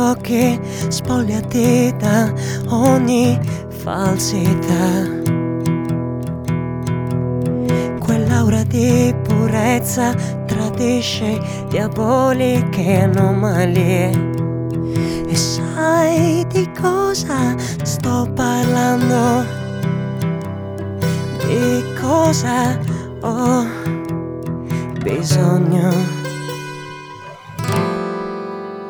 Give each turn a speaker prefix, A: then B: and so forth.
A: ciò che spogliati da ogni falsità. Quell'aura di purezza tradisce diaboliche anomalie. E sai di cosa sto parlando? Di cosa ho bisogno?